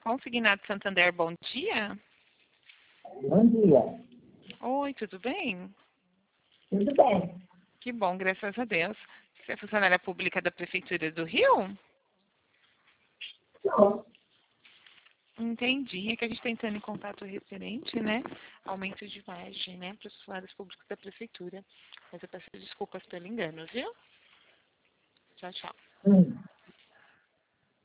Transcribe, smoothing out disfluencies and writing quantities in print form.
Consignado Santander, bom dia. Bom dia. Oi, tudo bem? Tudo bem? Que bom, graças a Deus. Você é funcionária pública da Prefeitura do Rio? Sou. Entendi. É que a gente está entrando em contato referente, né? Aumento de margem, né? Para os funcionários públicos da Prefeitura. Mas eu peço desculpas pelo engano, viu? Tchau, tchau.